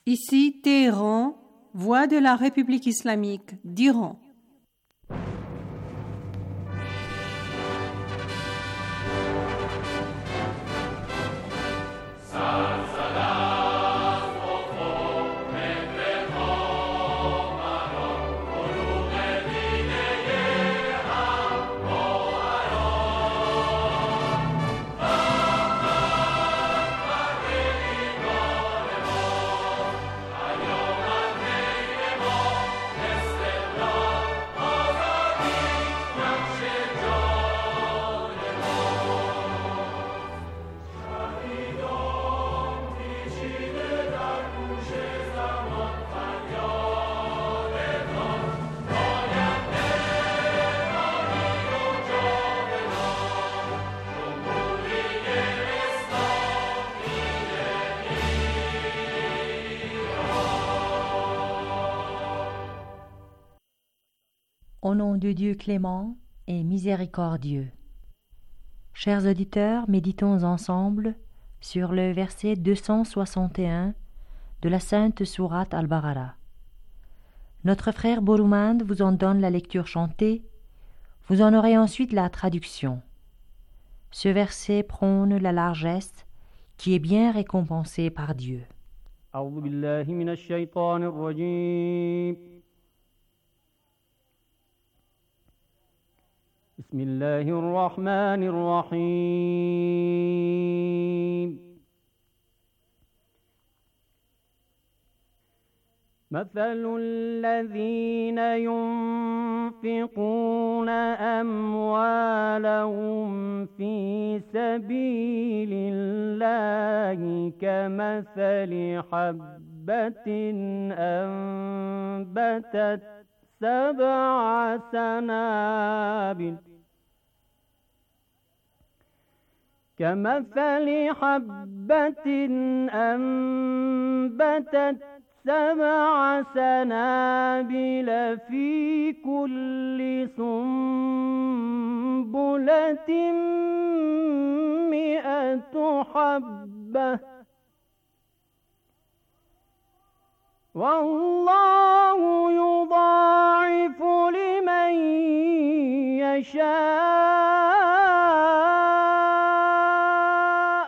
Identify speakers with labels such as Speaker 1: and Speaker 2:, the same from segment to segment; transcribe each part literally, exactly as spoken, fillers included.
Speaker 1: Ici Téhéran, voix de la République islamique d'Iran.
Speaker 2: Au nom de Dieu clément et miséricordieux. Chers auditeurs, méditons ensemble sur le verset deux cent soixante et un de la Sainte Sourate Al-Baqara. Notre frère Boroumand vous en donne la lecture chantée, vous en aurez ensuite la traduction. Ce verset prône la largesse qui est bien récompensée par Dieu.
Speaker 3: أعوذ بالله من الشيطان الرجيم بسم الله الرحمن الرحيم مثل الذين ينفقون أموالهم في سبيل الله كمثل حبة أنبتت سبع سنابل كمثل حبة أنبتت سبع سنابل في كل سنبلة مئة حبة والله يضاعف لمن يشاء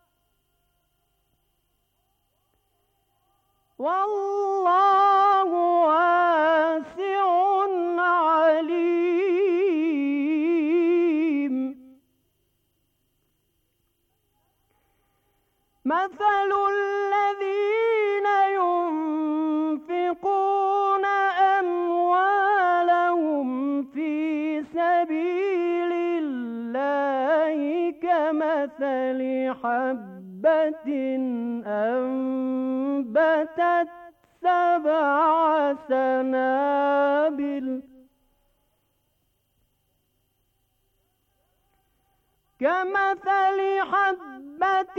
Speaker 3: والله واسع عليم مثل الذين ينفقون أموالهم في سبيل الله كمثل حبة أنبتت سبع سنابل كمثل حبة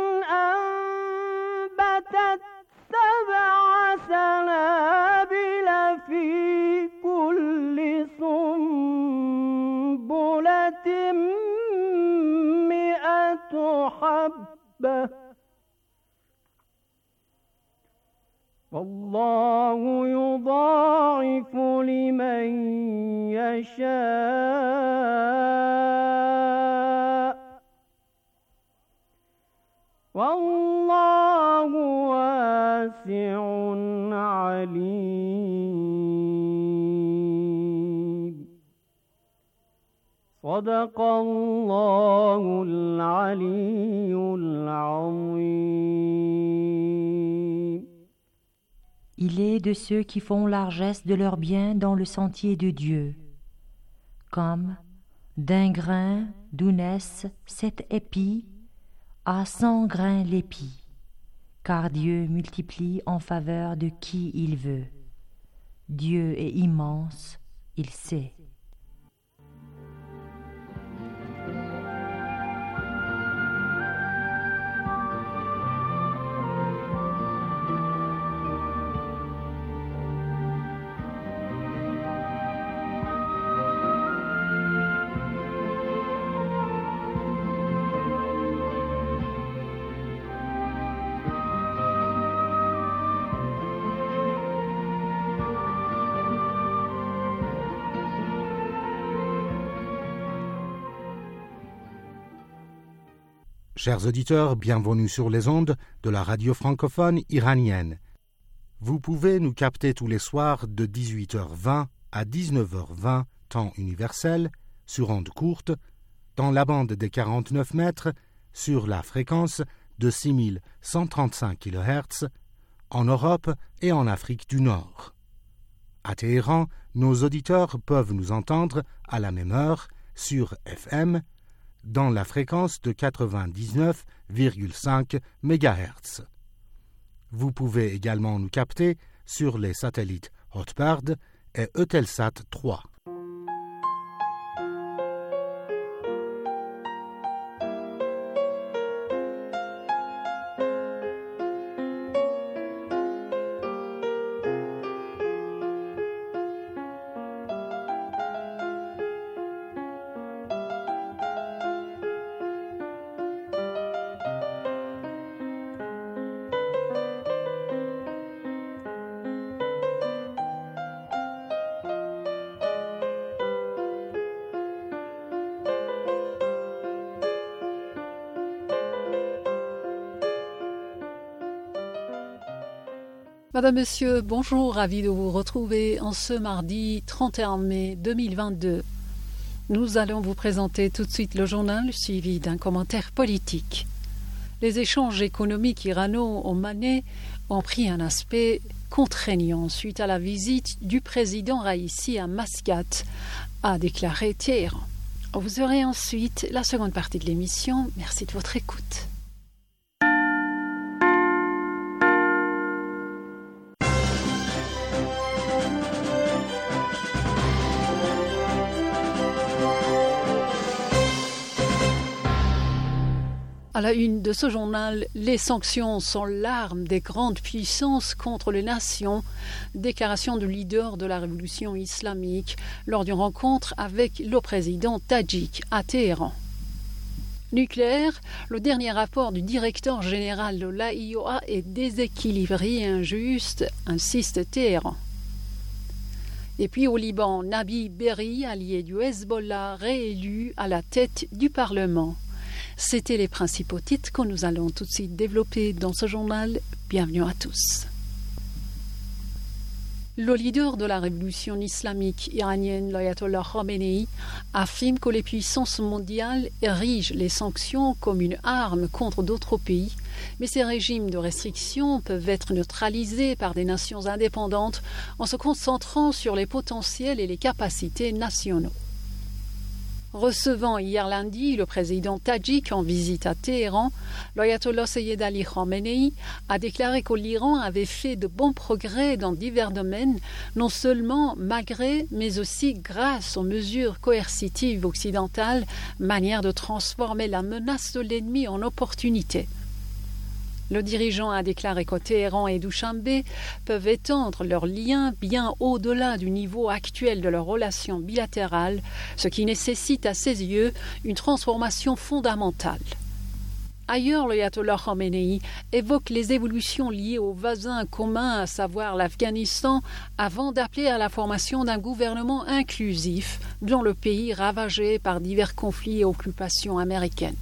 Speaker 3: أنبتت سبع سنابل في كل سنبلة مئة حبة والله يضاعف لمن يشاء والله واسع عليم صدق الله العلي العظيم.
Speaker 2: Il est de ceux qui font largesse de leurs biens dans le sentier de Dieu, comme d'un grain d'où naissent sept épis à cent grains l'épi, car Dieu multiplie en faveur de qui il veut. Dieu est immense, il sait.
Speaker 4: Chers auditeurs, bienvenue sur les ondes de la radio francophone iranienne. Vous pouvez nous capter tous les soirs de dix-huit heures vingt à dix-neuf heures vingt, temps universel, sur ondes courtes, dans la bande des quarante-neuf mètres, sur la fréquence de six mille cent trente-cinq kilohertz, en Europe et en Afrique du Nord. À Téhéran, nos auditeurs peuvent nous entendre à la même heure sur F M dans la fréquence de quatre-vingt-dix-neuf virgule cinq mégahertz. Vous pouvez également nous capter sur les satellites Hotbird et Eutelsat trois.
Speaker 5: Madame, Monsieur, bonjour, ravi de vous retrouver en ce mardi trente et un mai deux mille vingt-deux. Nous allons vous présenter tout de suite le journal suivi d'un commentaire politique. Les échanges économiques irano-omanais ont pris un aspect contraignant suite à la visite du président Raïssi à Mascate, a déclaré Téhéran. Vous aurez ensuite la seconde partie de l'émission. Merci de votre écoute. À la une de ce journal, les sanctions sont l'arme des grandes puissances contre les nations. Déclaration du leader de la révolution islamique lors d'une rencontre avec le président tadjik à Téhéran. Nucléaire, le dernier rapport du directeur général de l'A I O A est déséquilibré et injuste, insiste Téhéran. Et puis au Liban, Nabi Berri, allié du Hezbollah, réélu à la tête du Parlement. C'étaient les principaux titres que nous allons tout de suite développer dans ce journal. Bienvenue à tous. Le leader de la révolution islamique iranienne, l'ayatollah Khamenei, affirme que les puissances mondiales érigent les sanctions comme une arme contre d'autres pays, mais ces régimes de restriction peuvent être neutralisés par des nations indépendantes en se concentrant sur les potentiels et les capacités nationaux. Recevant hier lundi le président tadjik en visite à Téhéran, l'ayatollah Seyyed Ali Khamenei a déclaré que l'Iran avait fait de bons progrès dans divers domaines, non seulement malgré, mais aussi grâce aux mesures coercitives occidentales, manière de transformer la menace de l'ennemi en opportunité. Le dirigeant a déclaré que Téhéran et Douchanbé peuvent étendre leurs liens bien au-delà du niveau actuel de leurs relations bilatérales, ce qui nécessite à ses yeux une transformation fondamentale. Ailleurs, l'ayatollah Khamenei évoque les évolutions liées aux voisins communs, à savoir l'Afghanistan, avant d'appeler à la formation d'un gouvernement inclusif dans le pays ravagé par divers conflits et occupations américaines.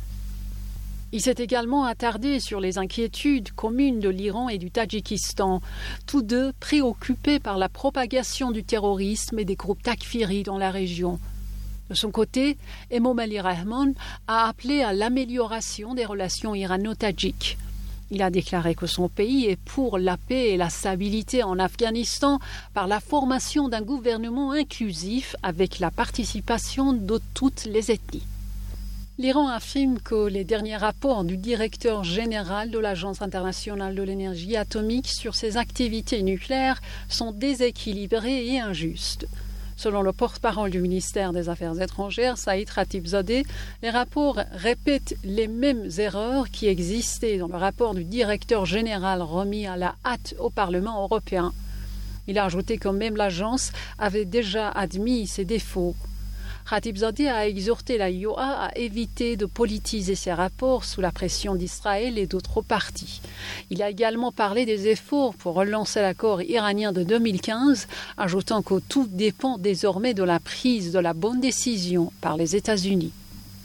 Speaker 5: Il s'est également attardé sur les inquiétudes communes de l'Iran et du Tadjikistan, tous deux préoccupés par la propagation du terrorisme et des groupes takfiris dans la région. De son côté, Emomali Rahman a appelé à l'amélioration des relations irano-tadjiques. Il a déclaré que son pays est pour la paix et la stabilité en Afghanistan par la formation d'un gouvernement inclusif avec la participation de toutes les ethnies. L'Iran affirme que les derniers rapports du directeur général de l'Agence internationale de l'énergie atomique sur ses activités nucléaires sont déséquilibrés et injustes. Selon le porte-parole du ministère des Affaires étrangères, Saïd Khatibzadeh, les rapports répètent les mêmes erreurs qui existaient dans le rapport du directeur général remis à la hâte au Parlement européen. Il a ajouté que même l'agence avait déjà admis ses défauts. Khatibzadeh a exhorté l'A I O A à éviter de politiser ses rapports sous la pression d'Israël et d'autres parties. Il a également parlé des efforts pour relancer l'accord iranien de deux mille quinze, ajoutant que tout dépend désormais de la prise de la bonne décision par les États-Unis.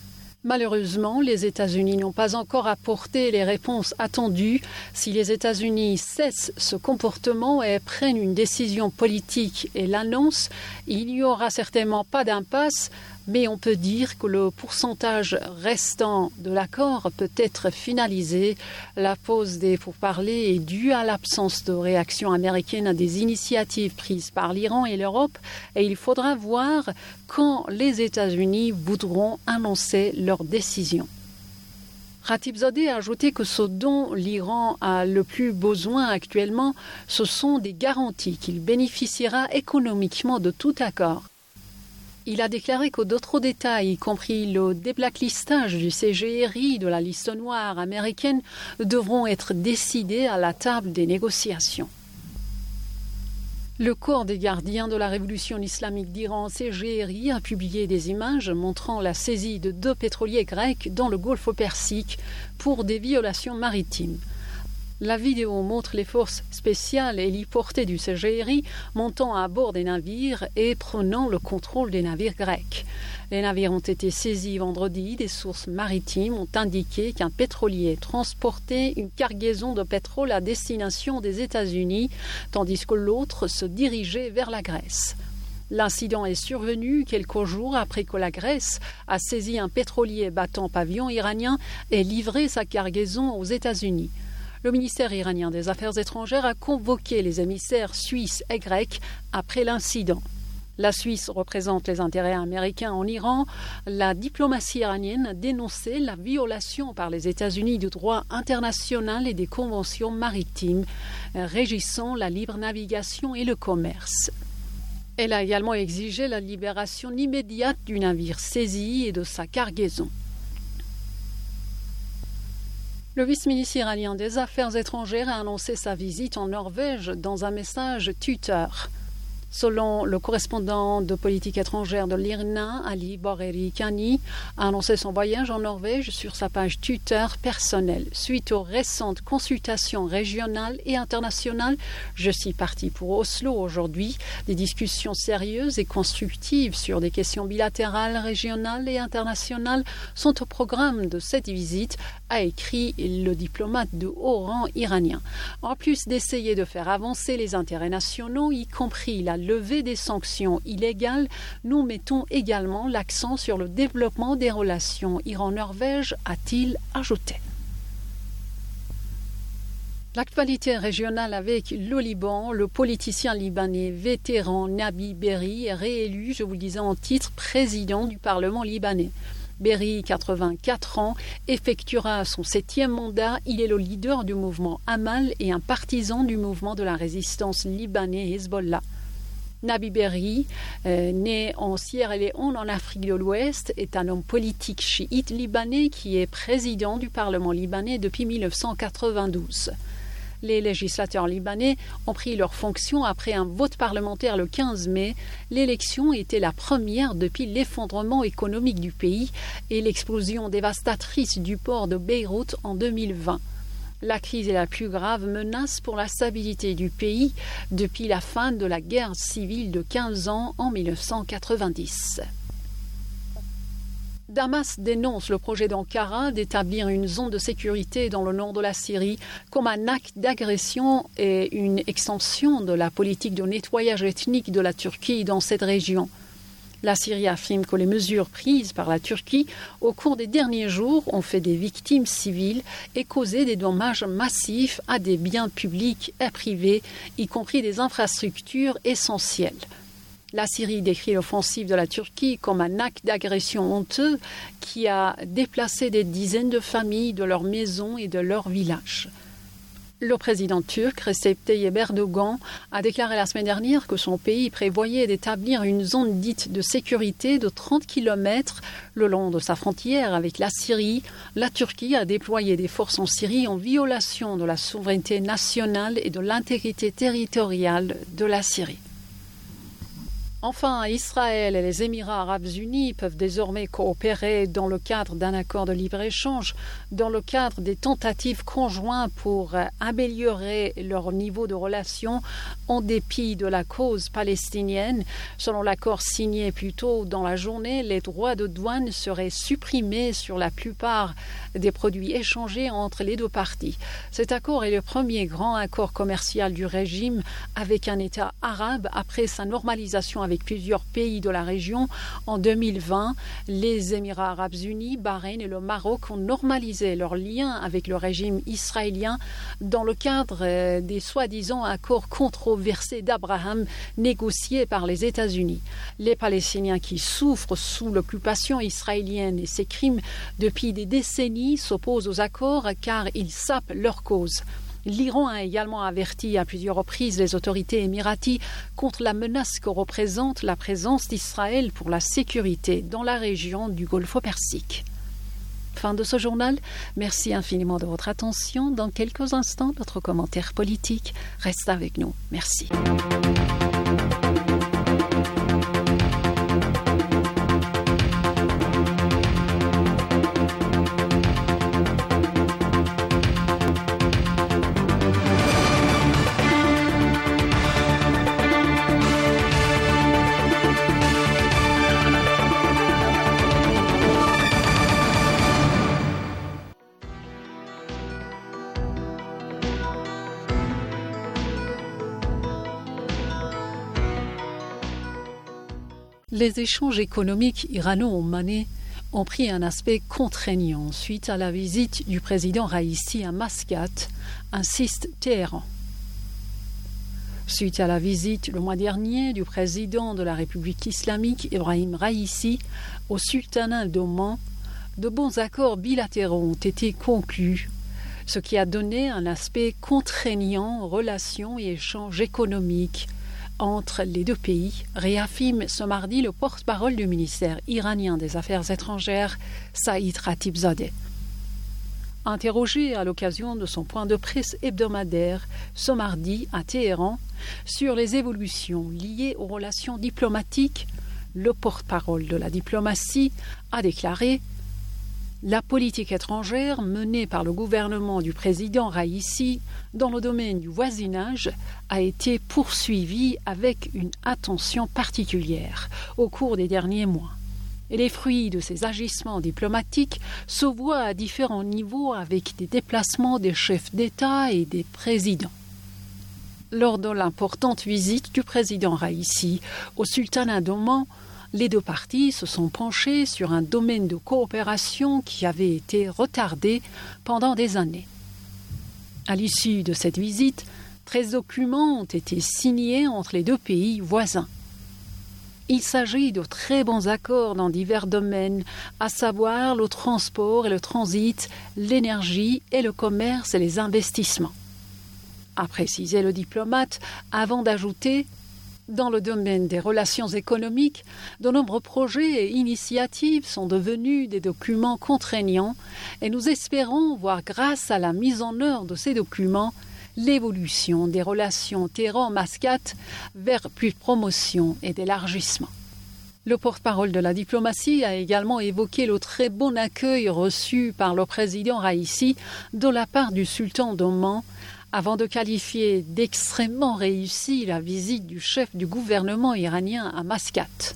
Speaker 5: Malheureusement, les États-Unis n'ont pas encore apporté les réponses attendues. Si les États-Unis cessent ce comportement et prennent une décision politique et l'annoncent, il n'y aura certainement pas d'impasse, mais on peut dire que le pourcentage restant de l'accord peut être finalisé. La pause des pourparlers est due à l'absence de réaction américaine à des initiatives prises par l'Iran et l'Europe, et il faudra voir quand les États-Unis voudront annoncer leur décision. Khatibzadeh a ajouté que ce dont l'Iran a le plus besoin actuellement, ce sont des garanties qu'il bénéficiera économiquement de tout accord. Il a déclaré que d'autres détails, y compris le déblacklistage du C G R I de la liste noire américaine, devront être décidés à la table des négociations. Le corps des gardiens de la révolution islamique d'Iran, C G R I, a publié des images montrant la saisie de deux pétroliers grecs dans le golfe Persique pour des violations maritimes. La vidéo montre les forces spéciales héliportées du C G R I montant à bord des navires et prenant le contrôle des navires grecs. Les navires ont été saisis vendredi. Des sources maritimes ont indiqué qu'un pétrolier transportait une cargaison de pétrole à destination des États-Unis, tandis que l'autre se dirigeait vers la Grèce. L'incident est survenu quelques jours après que la Grèce a saisi un pétrolier battant pavillon iranien et livré sa cargaison aux États-Unis. Le ministère iranien des Affaires étrangères a convoqué les émissaires suisses et grecs après l'incident. La Suisse représente les intérêts américains en Iran. La diplomatie iranienne a dénoncé la violation par les États-Unis du droit international et des conventions maritimes régissant la libre navigation et le commerce. Elle a également exigé la libération immédiate du navire saisi et de sa cargaison. Le vice-ministre iranien des Affaires étrangères a annoncé sa visite en Norvège dans un message Twitter. Selon le correspondant de politique étrangère de l'I R N A, Ali Boreri Kani, a annoncé son voyage en Norvège sur sa page Twitter personnelle. Suite aux récentes consultations régionales et internationales, je suis parti pour Oslo aujourd'hui. Des discussions sérieuses et constructives sur des questions bilatérales, régionales et internationales sont au programme de cette visite, a écrit le diplomate de haut rang iranien. En plus d'essayer de faire avancer les intérêts nationaux, y compris la levée des sanctions illégales, nous mettons également l'accent sur le développement des relations Iran-Norvège, a-t-il ajouté. L'actualité régionale avec le Liban, le politicien libanais vétéran Nabi Berri est réélu, je vous le disais en titre, président du Parlement libanais. Berri, quatre-vingt-quatre ans, effectuera son septième mandat. Il est le leader du mouvement Amal et un partisan du mouvement de la résistance libanais Hezbollah. Nabi Berri, euh, né en Sierra Leone en Afrique de l'Ouest, est un homme politique chiite libanais qui est président du Parlement libanais depuis mille neuf cent quatre-vingt-douze. Les législateurs libanais ont pris leurs fonctions après un vote parlementaire le quinze mai. L'élection était la première depuis l'effondrement économique du pays et l'explosion dévastatrice du port de Beyrouth en deux mille vingt. La crise est la plus grave menace pour la stabilité du pays depuis la fin de la guerre civile de quinze ans en mille neuf cent quatre-vingt-dix. Damas dénonce le projet d'Ankara d'établir une zone de sécurité dans le nord de la Syrie comme un acte d'agression et une extension de la politique de nettoyage ethnique de la Turquie dans cette région. La Syrie affirme que les mesures prises par la Turquie au cours des derniers jours ont fait des victimes civiles et causé des dommages massifs à des biens publics et privés, y compris des infrastructures essentielles. La Syrie décrit l'offensive de la Turquie comme un acte d'agression honteux qui a déplacé des dizaines de familles de leurs maisons et de leurs villages. Le président turc, Recep Tayyip Erdogan, a déclaré la semaine dernière que son pays prévoyait d'établir une zone dite de sécurité de trente kilomètres le long de sa frontière avec la Syrie. La Turquie a déployé des forces en Syrie en violation de la souveraineté nationale et de l'intégrité territoriale de la Syrie. Enfin, Israël et les Émirats arabes unis peuvent désormais coopérer dans le cadre d'un accord de libre-échange, dans le cadre des tentatives conjointes pour améliorer leur niveau de relations en dépit de la cause palestinienne. Selon l'accord signé plus tôt dans la journée, les droits de douane seraient supprimés sur la plupart des produits échangés entre les deux parties. Cet accord est le premier grand accord commercial du régime avec un État arabe après sa normalisation avec plusieurs pays de la région. En deux mille vingt, les Émirats arabes unis, Bahreïn et le Maroc ont normalisé leurs liens avec le régime israélien dans le cadre des soi-disant accords controversés d'Abraham négociés par les États-Unis. Les Palestiniens qui souffrent sous l'occupation israélienne et ses crimes depuis des décennies s'opposent aux accords car ils sapent leur cause. L'Iran a également averti à plusieurs reprises les autorités émiraties contre la menace que représente la présence d'Israël pour la sécurité dans la région du Golfe Persique. Fin de ce journal. Merci infiniment de votre attention. Dans quelques instants, notre commentaire politique reste avec nous. Merci. Les échanges économiques irano-omanais ont pris un aspect contraignant suite à la visite du président Raïssi à Mascate, insiste Téhéran. Suite à la visite le mois dernier du président de la République islamique Ebrahim Raïssi au sultanat d'Oman, de bons accords bilatéraux ont été conclus, ce qui a donné un aspect contraignant aux relations et échanges économiques entre les deux pays, réaffirme ce mardi le porte-parole du ministère iranien des Affaires étrangères, Saïd Khatibzadeh. Interrogé à l'occasion de son point de presse hebdomadaire ce mardi à Téhéran sur les évolutions liées aux relations diplomatiques, le porte-parole de la diplomatie a déclaré « La politique étrangère menée par le gouvernement du président Raïssi dans le domaine du voisinage a été poursuivie avec une attention particulière au cours des derniers mois. Et les fruits de ces agissements diplomatiques se voient à différents niveaux avec des déplacements des chefs d'État et des présidents. Lors de l'importante visite du président Raïssi au sultanat d'Oman, les deux parties se sont penchées sur un domaine de coopération qui avait été retardé pendant des années. À l'issue de cette visite, treize documents ont été signés entre les deux pays voisins. Il s'agit de très bons accords dans divers domaines, à savoir le transport et le transit, l'énergie et le commerce et les investissements. A précisé le diplomate avant d'ajouter dans le domaine des relations économiques, de nombreux projets et initiatives sont devenus des documents contraignants et nous espérons voir grâce à la mise en œuvre de ces documents l'évolution des relations Téhéran-Mascate vers plus de promotion et d'élargissement. Le porte-parole de la diplomatie a également évoqué le très bon accueil reçu par le président Raïssi de la part du sultan d'Oman avant de qualifier d'extrêmement réussie la visite du chef du gouvernement iranien à Mascate.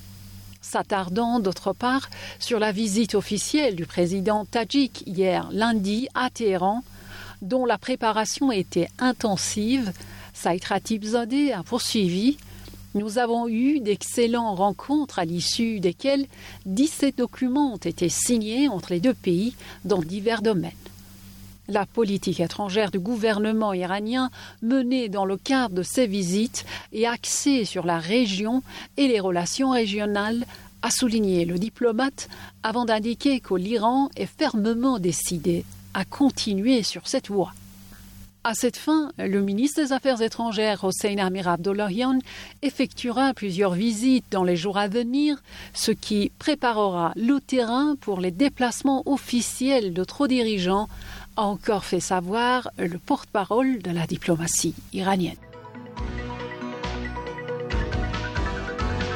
Speaker 5: S'attardant d'autre part sur la visite officielle du président tadjik hier lundi à Téhéran, dont la préparation était intensive, Saïd Khatibzadeh a poursuivi « Nous avons eu d'excellentes rencontres à l'issue desquelles dix-sept documents ont été signés entre les deux pays dans divers domaines. La politique étrangère du gouvernement iranien menée dans le cadre de ces visites est axée sur la région et les relations régionales, a souligné le diplomate avant d'indiquer que l'Iran est fermement décidé à continuer sur cette voie. À cette fin, le ministre des Affaires étrangères Hossein Amir Abdollahian effectuera plusieurs visites dans les jours à venir, ce qui préparera le terrain pour les déplacements officiels d'autres dirigeants, a encore fait savoir le porte-parole de la diplomatie iranienne.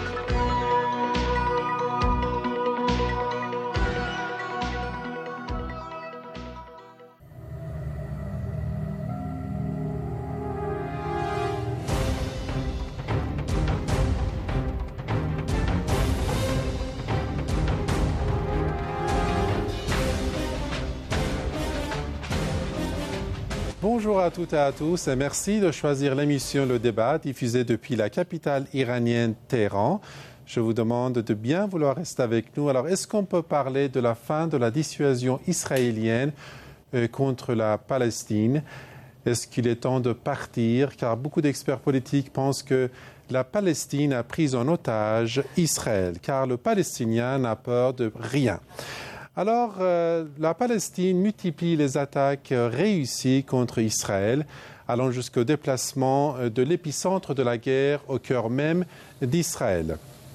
Speaker 6: Bonjour à toutes et à tous et merci de choisir l'émission Le Débat diffusée depuis la capitale iranienne Téhéran. Je vous demande de bien vouloir rester avec nous. Alors, est-ce qu'on peut parler de la fin de la dissuasion israélienne euh, contre la Palestine? Est-ce qu'il est temps de partir? Car beaucoup d'experts politiques pensent que la Palestine a pris en otage Israël, car le Palestinien n'a peur de rien. Alors, euh, la Palestine multiplie les attaques euh, réussies contre Israël, allant jusqu'au déplacement euh, de l'épicentre de la guerre au cœur même d'Israël.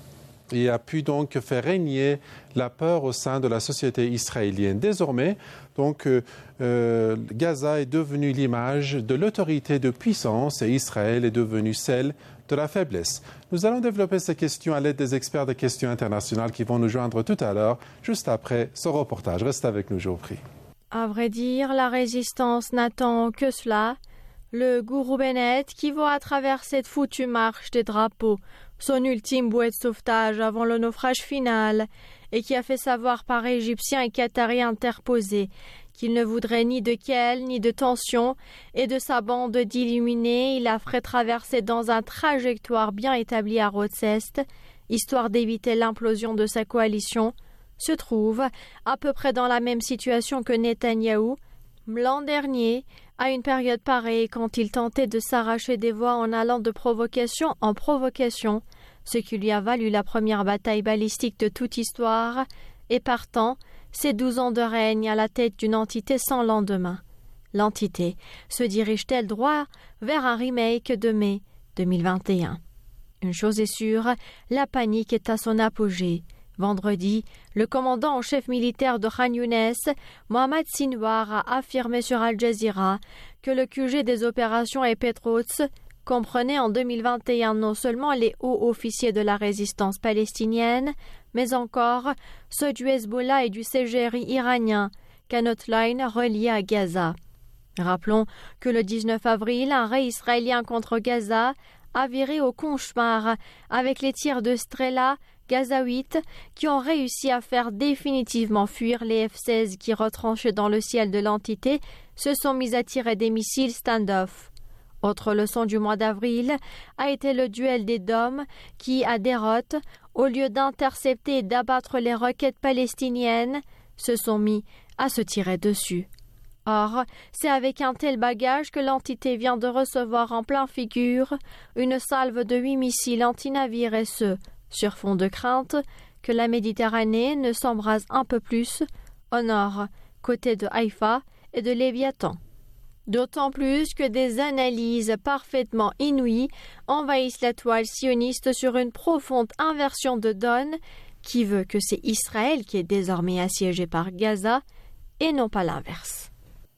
Speaker 6: Et a pu donc faire régner la peur au sein de la société israélienne. Désormais, donc, euh, euh, Gaza est devenu l'image de l'autorité de puissance et Israël est devenu celle de la faiblesse. Nous allons développer ces questions à l'aide des experts des questions internationales qui vont nous joindre tout à l'heure, juste après ce reportage. Restez avec nous, je vous prie.
Speaker 7: À vrai dire, la résistance n'attend que cela. Le gourou Bennett qui voit à travers cette foutue marche des drapeaux son ultime bouée de sauvetage avant le naufrage final et qui a fait savoir par Égyptiens et Qatariens interposés qu'il ne voudrait ni de quel ni de tension et de sa bande d'illuminés, il la ferait traverser dans un trajectoire bien établi à Rotsest, histoire d'éviter l'implosion de sa coalition, se trouve à peu près dans la même situation que Netanyahou, l'an dernier, à une période pareille quand il tentait de s'arracher des voix en allant de provocation en provocation, ce qui lui a valu la première bataille balistique de toute histoire, et partant, ses douze ans de règne à la tête d'une entité sans lendemain. L'entité se dirige-t-elle droit vers un remake de mai deux mille vingt et un? Une chose est sûre, la panique est à son apogée. Vendredi, le commandant en chef militaire de Khan Younes, Mohamed Sinwar, a affirmé sur Al Jazeera que le Q G des opérations Epet-Rots comprenait en deux mille vingt et un non seulement les hauts officiers de la résistance palestinienne, mais encore ceux du Hezbollah et du C G R I iranien, Canot Line relié à Gaza. Rappelons que le dix-neuf avril, un raid israélien contre Gaza a viré au cauchemar avec les tirs de Strela gazaouites qui ont réussi à faire définitivement fuir les F seize qui, retranchés dans le ciel de l'entité, se sont mis à tirer des missiles stand-off. Autre leçon du mois d'avril a été le duel des Dômes qui, à déroute, au lieu d'intercepter et d'abattre les roquettes palestiniennes, se sont mis à se tirer dessus. Or, c'est avec un tel bagage que l'entité vient de recevoir en plein figure une salve de huit missiles antinavires et ce, sur fond de crainte que la Méditerranée ne s'embrase un peu plus au nord, côté de Haïfa et de Léviathan. D'autant plus que des analyses parfaitement inouïes envahissent la toile sioniste sur une profonde inversion de donne qui veut que c'est Israël qui est désormais assiégé par Gaza et non pas l'inverse.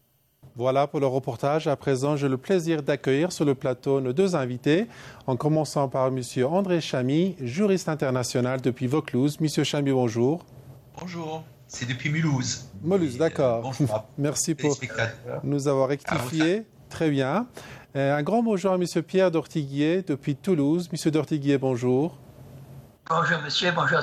Speaker 6: Voilà pour le reportage. À présent, j'ai le plaisir d'accueillir sur le plateau nos deux invités, en commençant par M. André Chamy, juriste international depuis Vaucluse. M. Chamy, bonjour.
Speaker 8: Bonjour, c'est depuis Mulhouse.
Speaker 6: Mulhouse, d'accord.
Speaker 8: Bonjour.
Speaker 6: Merci pour nous avoir rectifié. Très bien. Un grand bonjour à M. Pierre Dortiguier depuis Toulouse. M. Dortiguier, bonjour.
Speaker 9: Bonjour monsieur, bonjour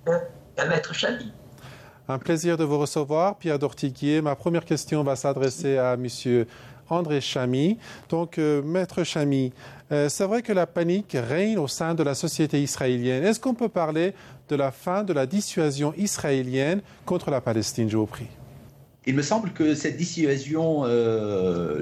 Speaker 9: à Maître Chamy.
Speaker 6: Un plaisir de vous recevoir, Pierre Dortiguier. Ma première question va s'adresser à M. André Chamy. Donc, euh, Maître Chamy, euh, c'est vrai que la panique règne au sein de la société israélienne. Est-ce qu'on peut parler de la fin de la dissuasion israélienne contre la Palestine, je vous prie?
Speaker 8: Il me semble que cette dissuasion euh,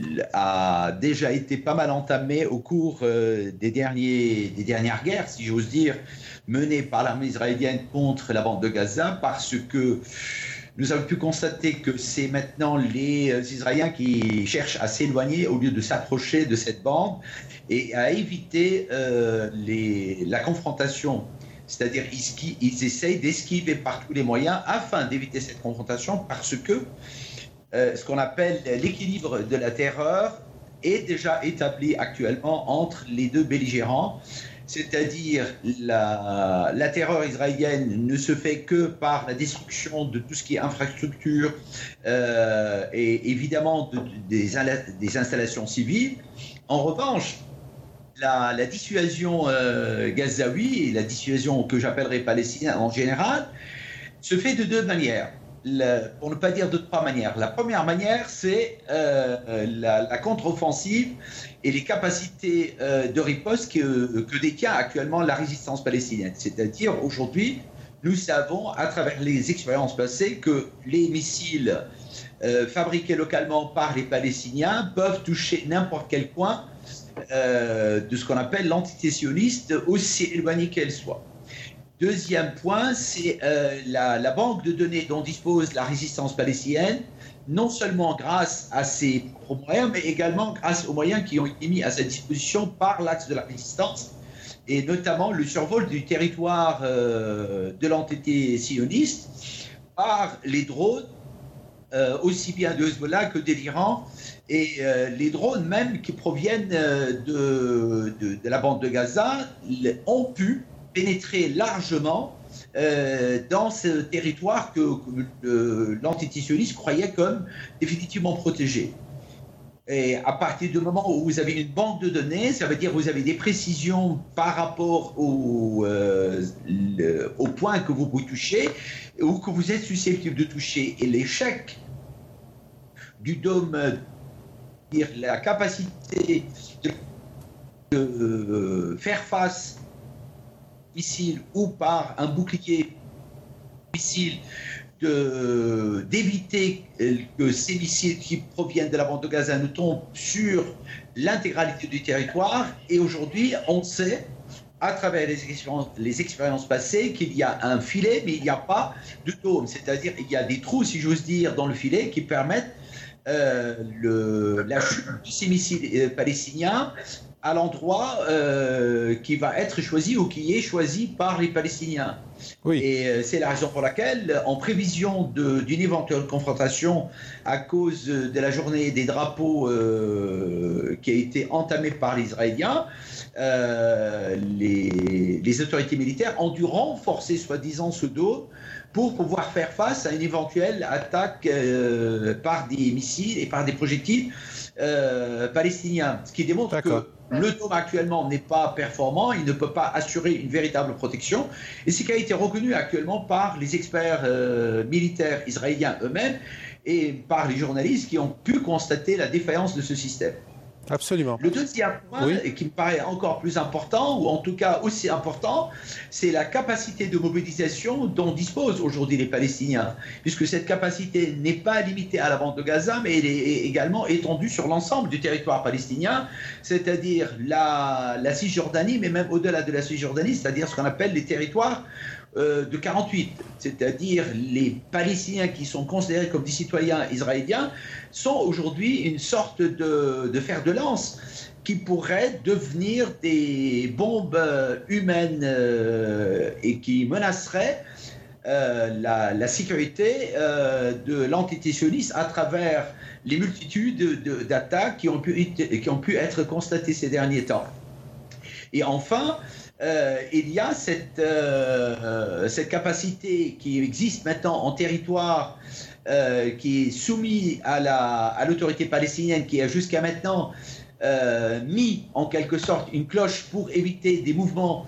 Speaker 8: a déjà été pas mal entamée au cours euh, des, derniers, des dernières guerres, si j'ose dire, menées par l'armée israélienne contre la bande de Gaza, parce que nous avons pu constater que c'est maintenant les Israéliens qui cherchent à s'éloigner au lieu de s'approcher de cette bande et à éviter euh, les, la confrontation. C'est-à-dire qu'ils ils essayent d'esquiver par tous les moyens afin d'éviter cette confrontation parce que euh, ce qu'on appelle l'équilibre de la terreur est déjà établi actuellement entre les deux belligérants. C'est-à-dire la, la terreur israélienne ne se fait que par la destruction de tout ce qui est infrastructure euh, et évidemment de, de, des, des installations civiles. En revanche, la, la dissuasion euh, gazaoui et la dissuasion que j'appellerais palestinienne en général se fait de deux manières. le, pour ne pas dire de trois manières. La première manière, c'est euh, la, la contre-offensive et les capacités euh, de riposte que, que détient actuellement la résistance palestinienne. C'est-à-dire, aujourd'hui, nous savons, à travers les expériences passées, que les missiles euh, fabriqués localement par les Palestiniens peuvent toucher n'importe quel coin euh, de ce qu'on appelle l'entité sioniste, aussi éloignée qu'elle soit. Deuxième point, c'est euh, la, la banque de données dont dispose la résistance palestinienne, non seulement grâce à ses propres moyens, mais également grâce aux moyens qui ont été mis à sa disposition par l'axe de la résistance, et notamment le survol du territoire euh, de l'entité sioniste par les drones, euh, aussi bien de Hezbollah que de l'Iran, et euh, les drones même qui proviennent euh, de, de, de la bande de Gaza ont pu pénétrer largement euh, dans ce territoire que, que euh, l'entité sioniste croyait comme définitivement protégé. Et à partir du moment où vous avez une banque de données, ça veut dire que vous avez des précisions par rapport au, euh, le, au point que vous pouvez toucher ou que vous êtes susceptible de toucher. Et l'échec du dôme, dire la capacité de, de euh, faire face missile ou par un bouclier missile de, d'éviter que ces missiles qui proviennent de la bande de Gaza ne tombent sur l'intégralité du territoire. Et aujourd'hui, on sait, à travers les expériences, les expériences passées, qu'il y a un filet, mais il n'y a pas de dôme. C'est-à-dire qu'il y a des trous, si j'ose dire, dans le filet qui permettent euh, le, la chute de ces missiles palestiniens à l'endroit euh, qui va être choisi ou qui est choisi par les Palestiniens. Oui. Et euh, c'est la raison pour laquelle, en prévision de, d'une éventuelle confrontation à cause de la journée des drapeaux euh, qui a été entamée par les Israéliens, euh, les, les autorités militaires ont dû renforcer soi-disant ce dôme pour pouvoir faire face à une éventuelle attaque euh, par des missiles et par des projectiles euh, palestiniens. Ce qui démontre D'accord. que le dôme actuellement n'est pas performant, il ne peut pas assurer une véritable protection. Et ce qui a été reconnu actuellement par les experts euh, militaires israéliens eux-mêmes et par les journalistes qui ont pu constater la défaillance de ce système.
Speaker 6: Absolument.
Speaker 8: Le deuxième point, oui. et qui me paraît encore plus important, ou en tout cas aussi important, c'est la capacité de mobilisation dont disposent aujourd'hui les Palestiniens, puisque cette capacité n'est pas limitée à la bande de Gaza, mais elle est également étendue sur l'ensemble du territoire palestinien, c'est-à-dire la, la Cisjordanie, mais même au-delà de la Cisjordanie, c'est-à-dire ce qu'on appelle les territoires Euh, de quarante-huit, c'est-à-dire les Palestiniens qui sont considérés comme des citoyens israéliens, sont aujourd'hui une sorte de, de fer de lance qui pourrait devenir des bombes humaines euh, et qui menaceraient euh, la, la sécurité euh, de l'entité sioniste à travers les multitudes de, de, d'attaques qui ont pu, qui ont pu être constatées ces derniers temps. Et enfin, Euh, il y a cette, euh, cette capacité qui existe maintenant en territoire euh, qui est soumis à, la, à l'autorité palestinienne qui a jusqu'à maintenant euh, mis en quelque sorte une cloche pour éviter des mouvements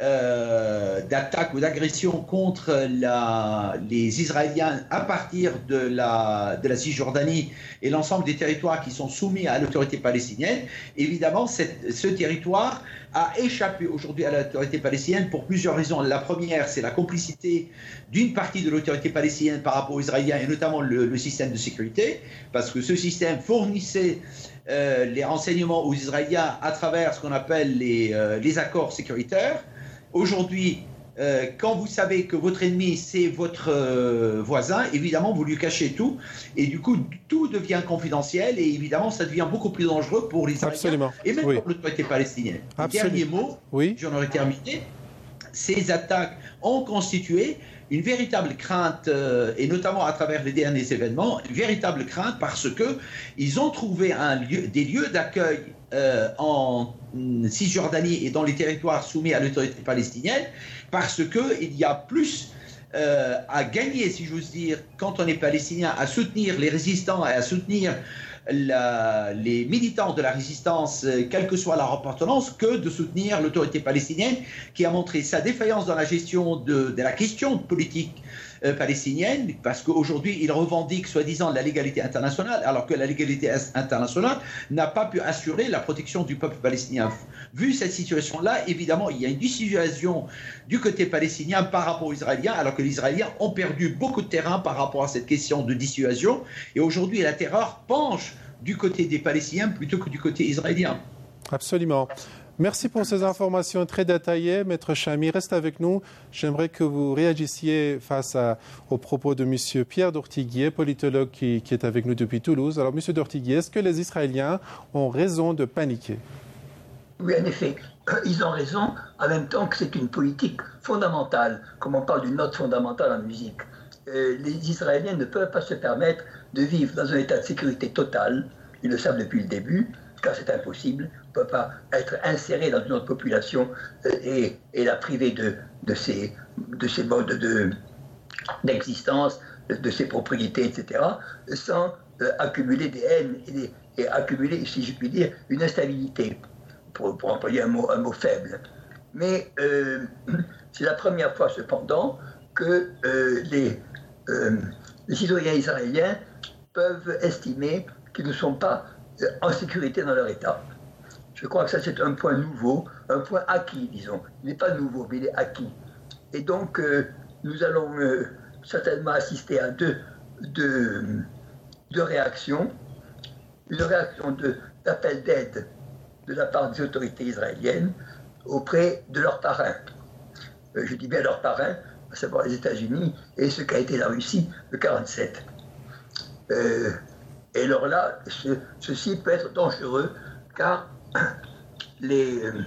Speaker 8: euh, d'attaque ou d'agression contre la, les Israéliens à partir de la, de la Cisjordanie et l'ensemble des territoires qui sont soumis à l'autorité palestinienne. Évidemment, cette, ce territoire a échappé aujourd'hui à l'autorité palestinienne pour plusieurs raisons. La première, c'est la complicité d'une partie de l'autorité palestinienne par rapport aux Israéliens et notamment le, le système de sécurité, parce que ce système fournissait euh, les renseignements aux Israéliens à travers ce qu'on appelle les, euh, les accords sécuritaires. Aujourd'hui, euh, quand vous savez que votre ennemi, c'est votre euh, voisin, évidemment, vous lui cachez tout. Et du coup, tout devient confidentiel. Et évidemment, ça devient beaucoup plus dangereux pour les Israéliens.
Speaker 6: Absolument.
Speaker 8: Et même
Speaker 6: oui.
Speaker 8: pour l'autorité palestinienne.
Speaker 6: Absolument.
Speaker 8: Dernier mot,
Speaker 6: oui.
Speaker 8: j'en aurais terminé. Ces attaques ont constitué une véritable crainte, euh, et notamment à travers les derniers événements, une véritable crainte parce qu'ils ont trouvé un lieu, des lieux d'accueil euh, en Cisjordanie et dans les territoires soumis à l'autorité palestinienne, parce qu'il y a plus euh, à gagner, si j'ose dire, quand on est palestinien, à soutenir les résistants et à soutenir la, les militants de la résistance, quelle que soit leur appartenance, que de soutenir l'autorité palestinienne qui a montré sa défaillance dans la gestion de, de la question politique euh, palestinienne, parce qu'aujourd'hui, ils revendiquent soi-disant la légalité internationale, alors que la légalité internationale n'a pas pu assurer la protection du peuple palestinien. Vu cette situation-là, évidemment, il y a une dissuasion du côté palestinien par rapport aux Israéliens, alors que les Israéliens ont perdu beaucoup de terrain par rapport à cette question de dissuasion. Et aujourd'hui, la terreur penche du côté des Palestiniens plutôt que du côté israélien.
Speaker 6: Absolument. Merci pour ces informations très détaillées. Maître Chamy, reste avec nous. J'aimerais que vous réagissiez face à, aux propos de M. Pierre d'Ortiguier, politologue qui, qui est avec nous depuis Toulouse. Alors, M. d'Ortiguier, est-ce que les Israéliens ont raison de paniquer ?
Speaker 9: Oui, en effet, ils ont raison, en même temps que c'est une politique fondamentale, comme on parle d'une note fondamentale en musique. Euh, les Israéliens ne peuvent pas se permettre de vivre dans un état de sécurité totale, ils le savent depuis le début, car c'est impossible, on ne peut pas être inséré dans une autre population euh, et, et la priver de, de, ses, de ses modes de, d'existence, de, de ses propriétés, et cetera, sans euh, accumuler des haines et, des, et accumuler, si je puis dire, une instabilité. Pour, pour employer un mot, un mot faible. Mais euh, c'est la première fois cependant que euh, les, euh, les citoyens israéliens peuvent estimer qu'ils ne sont pas euh, en sécurité dans leur État. Je crois que ça c'est un point nouveau, un point acquis, disons. Il n'est pas nouveau, mais il est acquis. Et donc euh, nous allons euh, certainement assister à deux, deux, deux réactions. Une réaction de, d'appel d'aide de la part des autorités israéliennes auprès de leurs parrains. Euh, je dis bien leurs parrains, à savoir les États-Unis et ce qu'a été la Russie de quarante-sept. Euh, et alors là, ce, ceci peut être dangereux car les, euh,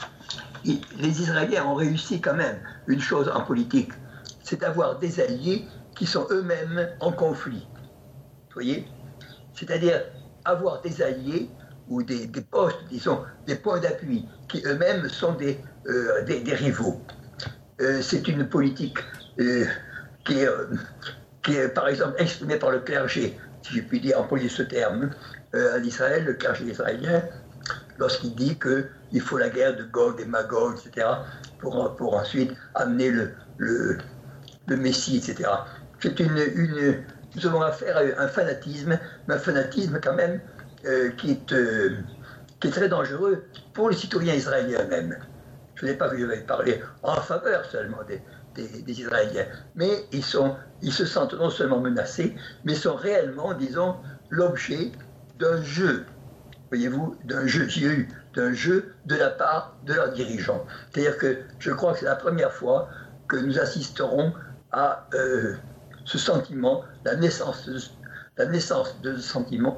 Speaker 9: les Israéliens ont réussi quand même une chose en politique, c'est d'avoir des alliés qui sont eux-mêmes en conflit. Vous voyez ? C'est-à-dire avoir des alliés ou des, des postes, disons, des points d'appui, qui eux-mêmes sont des, euh, des, des rivaux. Euh, c'est une politique euh, qui, est, euh, qui est, par exemple, exprimée par le clergé, si je puis dire, employer ce terme, euh, en Israël, le clergé israélien, lorsqu'il dit qu'il faut la guerre de Gog et Magog, et cetera, pour, pour ensuite amener le, le, le Messie, et cetera. C'est une, une... Nous avons affaire à un fanatisme, mais un fanatisme quand même, Euh, qui, est, euh, qui est très dangereux pour les citoyens israéliens eux-mêmes. Je n'ai pas vu, je vais parler en faveur seulement des, des, des Israéliens, mais ils, sont, ils se sentent non seulement menacés, mais sont réellement, disons, l'objet d'un jeu, voyez-vous, d'un jeu, j'ai eu, d'un jeu de la part de leurs dirigeants. C'est-à-dire que je crois que c'est la première fois que nous assisterons à euh, ce sentiment, la naissance, de, la naissance de ce sentiment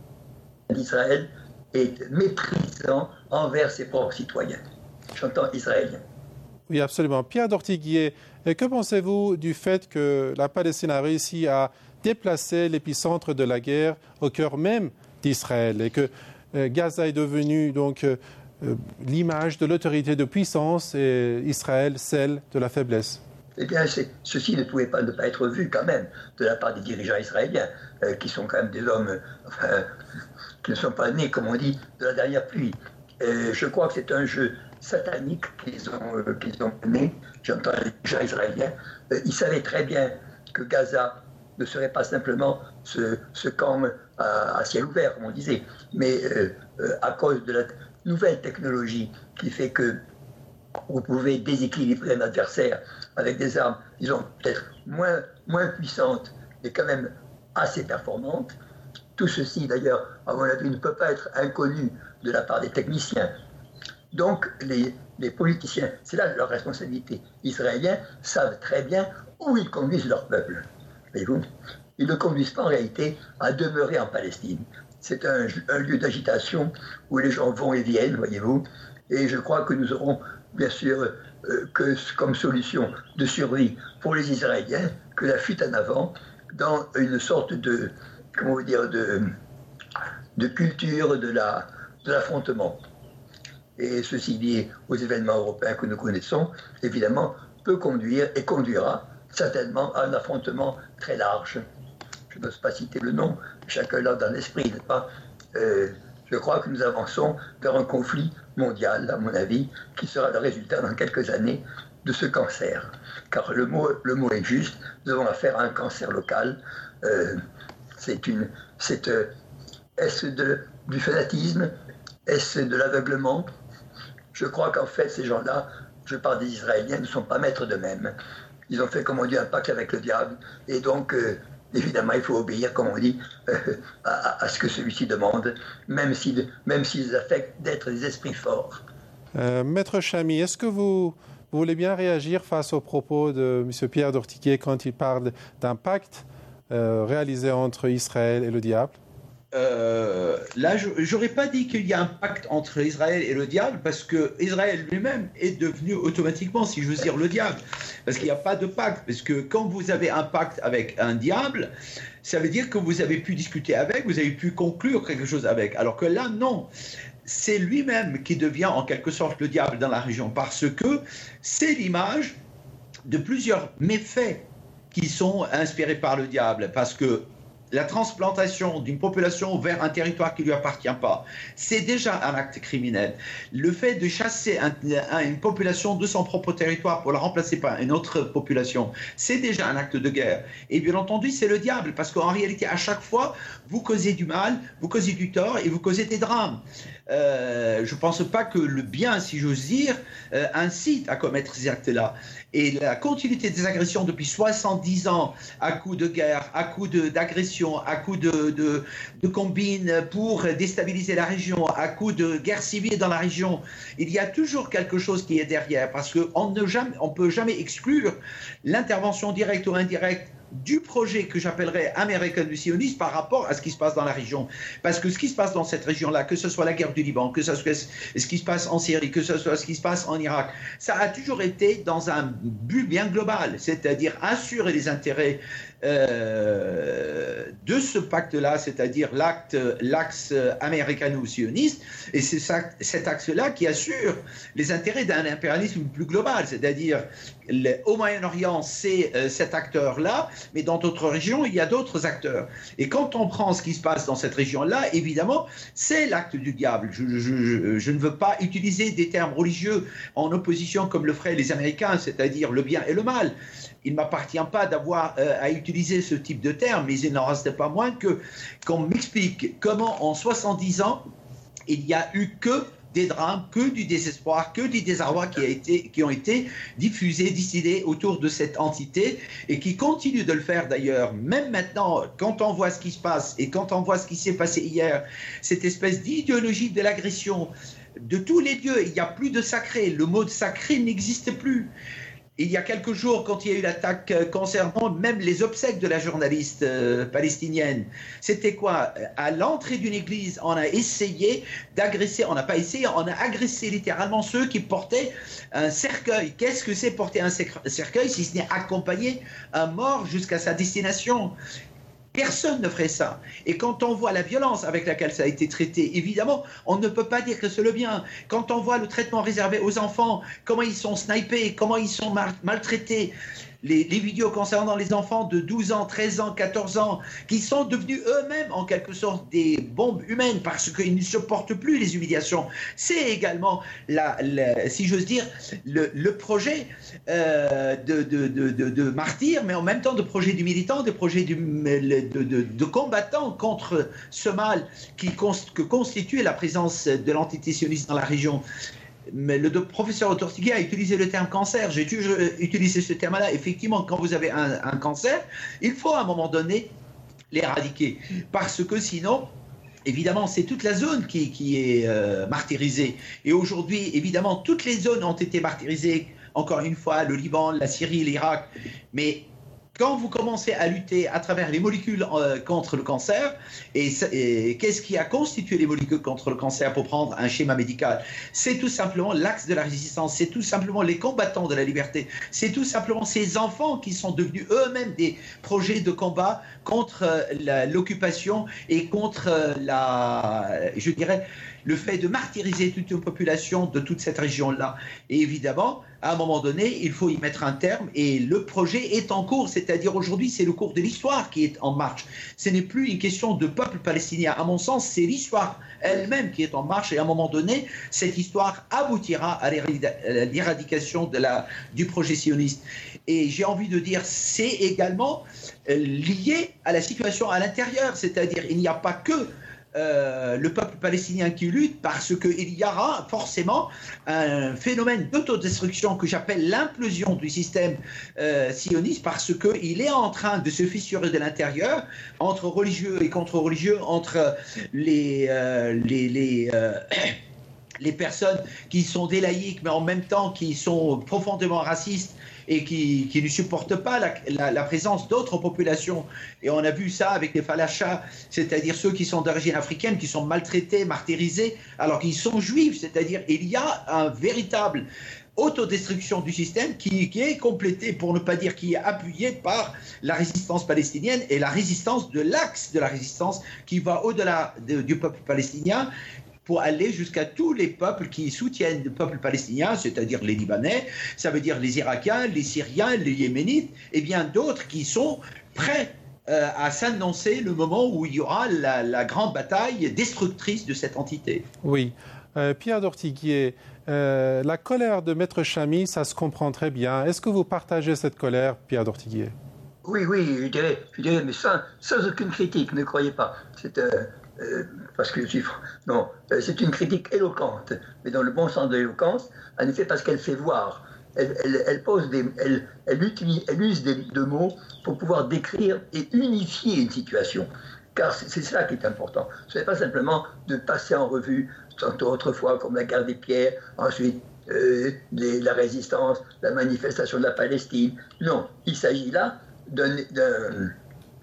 Speaker 9: d'Israël est méprisant envers ses propres citoyens. J'entends israélien.
Speaker 6: Oui, absolument. Pierre d'Ortiguier, que pensez-vous du fait que la Palestine a réussi à déplacer l'épicentre de la guerre au cœur même d'Israël et que euh, Gaza est devenu donc euh, l'image de l'autorité de puissance et Israël celle de la faiblesse?
Speaker 9: Eh bien, c'est, ceci ne pouvait pas ne pas être vu quand même de la part des dirigeants israéliens, euh, qui sont quand même des hommes, euh, enfin, qui ne sont pas nés, comme on dit, de la dernière pluie. Et je crois que c'est un jeu satanique qu'ils ont, euh, qu'ils ont mené. J'entends les dirigeants israéliens. Euh, ils savaient très bien que Gaza ne serait pas simplement ce, ce camp à, à ciel ouvert, comme on disait, mais euh, euh, à cause de la nouvelle technologie qui fait que vous pouvez déséquilibrer un adversaire avec des armes, disons, peut-être moins, moins puissantes, mais quand même assez performantes. Tout ceci, d'ailleurs, à mon avis, ne peut pas être inconnu de la part des techniciens. Donc, les, les politiciens, c'est là leur responsabilité. Les Israéliens savent très bien où ils conduisent leur peuple. Voyez-vous ? Ils ne conduisent pas en réalité à demeurer en Palestine. C'est un, un lieu d'agitation où les gens vont et viennent, voyez-vous. Et je crois que nous aurons, bien sûr, euh, que comme solution de survie pour les Israéliens, que la fuite en avant dans une sorte de, comment vous dire, de, de culture de, la, de l'affrontement. Et ceci lié aux événements européens que nous connaissons, évidemment, peut conduire et conduira certainement à un affrontement très large je n'ose pas citer le nom, chacun l'a dans l'esprit, n'est-ce pas euh, Je crois que nous avançons vers un conflit mondial, à mon avis, qui sera le résultat dans quelques années de ce cancer. Car le mot, le mot est juste, nous avons affaire à un cancer local. Euh, c'est une, c'est, euh, est-ce de, du fanatisme? Est-ce de l'aveuglement? Je crois qu'en fait, ces gens-là, je parle des Israéliens, ne sont pas maîtres d'eux-mêmes. Ils ont fait, comme on dit, un pacte avec le diable. Et donc, euh, évidemment, il faut obéir, comme on dit, euh, à, à ce que celui-ci demande, même s'ils même s'ils affectent d'être des esprits forts.
Speaker 6: Euh, Maître Chamy, est-ce que vous, vous voulez bien réagir face aux propos de M. Pierre d'Ortiquier quand il parle d'un pacte euh, réalisé entre Israël et le diable?
Speaker 8: Euh, là, je n'aurais pas dit qu'il y a un pacte entre Israël et le diable, parce que Israël lui-même est devenu automatiquement, si j'ose dire, le diable. Parce qu'il n'y a pas de pacte. Parce que quand vous avez un pacte avec un diable, ça veut dire que vous avez pu discuter avec, vous avez pu conclure quelque chose avec. Alors que là, non. C'est lui-même qui devient en quelque sorte le diable dans la région, parce que c'est l'image de plusieurs méfaits qui sont inspirés par le diable. Parce que la transplantation d'une population vers un territoire qui ne lui appartient pas, c'est déjà un acte criminel. Le fait de chasser un, un, une population de son propre territoire pour la remplacer par une autre population, c'est déjà un acte de guerre. Et bien entendu, c'est le diable, parce qu'en réalité, à chaque fois, vous causez du mal, vous causez du tort et vous causez des drames. Euh, je ne pense pas que le bien, si j'ose dire, euh, incite à commettre ces actes-là. Et la continuité des agressions depuis soixante-dix ans, à coups de guerre, à coups d'agression, à coups de, de, de combines pour déstabiliser la région, à coups de guerre civile dans la région, il y a toujours quelque chose qui est derrière, parce qu'on ne peut jamais exclure l'intervention directe ou indirecte du projet que j'appellerais américano-sioniste par rapport à ce qui se passe dans la région. Parce que ce qui se passe dans cette région-là, que ce soit la guerre du Liban, que ce soit ce qui se passe en Syrie, que ce soit ce qui se passe en Irak, ça a toujours été dans un but bien global, c'est-à-dire assurer les intérêts euh, de ce pacte-là, c'est-à-dire l'acte, l'axe américano-sioniste, et c'est ça, cet axe-là qui assure les intérêts d'un impérialisme plus global, c'est-à-dire le, au Moyen-Orient, c'est euh, cet acteur-là, mais dans d'autres régions, il y a d'autres acteurs. Et quand on prend ce qui se passe dans cette région-là, évidemment, c'est l'acte du diable. Je, je, je, je ne veux pas utiliser des termes religieux en opposition comme le feraient les Américains, c'est-à-dire le bien et le mal. Il ne m'appartient pas d'avoir euh, à utiliser ce type de terme, mais il n'en reste pas moins que qu'on m'explique comment en soixante-dix ans, il n'y a eu que des drames, que du désespoir, que du désarroi qui, a été, qui ont été diffusés, distillés autour de cette entité et qui continuent de le faire d'ailleurs, même maintenant, quand on voit ce qui se passe et quand on voit ce qui s'est passé hier, cette espèce d'idéologie de l'agression de tous les dieux, il n'y a plus de sacré, le mot de sacré n'existe plus. Il y a quelques jours, quand il y a eu l'attaque concernant même les obsèques de la journaliste euh, palestinienne, c'était quoi? À l'entrée d'une église, on a essayé d'agresser, on n'a pas essayé, on a agressé littéralement ceux qui portaient un cercueil. Qu'est-ce que c'est porter un cercueil si ce n'est accompagner un mort jusqu'à sa destination? Personne ne ferait ça. Et quand on voit la violence avec laquelle ça a été traité, évidemment, on ne peut pas dire que c'est le bien. Quand on voit le traitement réservé aux enfants, comment ils sont snipés, comment ils sont mal- maltraités, les, les vidéos concernant les enfants de douze ans, treize ans, quatorze ans, qui sont devenus eux-mêmes en quelque sorte des bombes humaines parce qu'ils ne supportent plus les humiliations. C'est également, la, la, si j'ose dire, le, le projet euh, de, de, de, de, de martyrs, mais en même temps de projet du militant, de projet du, de, de, de combattants contre ce mal qui const, que constitue la présence de l'entité sioniste dans la région. Mais le professeur Tortigui a utilisé le terme cancer. J'ai toujours utilisé ce terme-là. Effectivement, quand vous avez un, un cancer, il faut à un moment donné l'éradiquer. Parce que sinon, évidemment, c'est toute la zone qui, qui est euh, martyrisée. Et aujourd'hui, évidemment, toutes les zones ont été martyrisées. Encore une fois, le Liban, la Syrie, l'Irak. Mais quand vous commencez à lutter à travers les molécules euh, contre le cancer, et, et qu'est-ce qui a constitué les molécules contre le cancer pour prendre un schéma médical? C'est tout simplement l'axe de la résistance, c'est tout simplement les combattants de la liberté, c'est tout simplement ces enfants qui sont devenus eux-mêmes des projets de combat contre euh, la, l'occupation et contre euh, la, je dirais, le fait de martyriser toute une population de toute cette région-là. Et évidemment, à un moment donné, il faut y mettre un terme et le projet est en cours, c'est-à-dire aujourd'hui, c'est le cours de l'histoire qui est en marche. Ce n'est plus une question de peuple palestinien. À mon sens, c'est l'histoire elle-même qui est en marche et à un moment donné, cette histoire aboutira à l'éradication de la, du projet sioniste. Et j'ai envie de dire, c'est également lié à la situation à l'intérieur, c'est-à-dire il n'y a pas que Euh, le peuple palestinien qui lutte, parce qu'il y aura forcément un phénomène d'autodestruction que j'appelle l'implosion du système euh, sioniste, parce qu'il est en train de se fissurer de l'intérieur, entre religieux et contre-religieux, entre les, euh, les, les, euh, les personnes qui sont des laïcs, mais en même temps qui sont profondément racistes, et qui, qui ne supportent pas la, la, la présence d'autres populations. Et on a vu ça avec les falachas, c'est-à-dire ceux qui sont d'origine africaine, qui sont maltraités, martyrisés, alors qu'ils sont juifs. C'est-à-dire il y a un véritable autodestruction du système qui, qui est complétée, pour ne pas dire qui est appuyée par la résistance palestinienne et la résistance de l'axe de la résistance qui va au-delà de, du peuple palestinien, pour aller jusqu'à tous les peuples qui soutiennent le peuple palestinien, c'est-à-dire les Libanais, ça veut dire les Irakiens, les Syriens, les Yéménites, et bien d'autres qui sont prêts euh, à s'annoncer le moment où il y aura la, la grande bataille destructrice de cette entité.
Speaker 6: Oui. Euh, Pierre d'Ortiguier, euh, la colère de Maître Chamy, ça se comprend très bien. Est-ce que vous partagez cette colère, Pierre d'Ortiguier?
Speaker 9: Oui, oui, je dirais, je dirais mais sans, sans aucune critique, ne croyez pas. C'est... Euh... Euh, parce que je suis... Non, euh, c'est une critique éloquente, mais dans le bon sens de l'éloquence, en effet parce qu'elle fait voir, elle, elle, elle, pose des, elle, elle, utilise, elle use des, de mots pour pouvoir décrire et unifier une situation. Car c'est, c'est ça qui est important. Ce n'est pas simplement de passer en revue, tantôt autrefois comme la guerre des pierres, ensuite euh, les, la résistance, la manifestation de la Palestine. Non, il s'agit là d'un, d'un,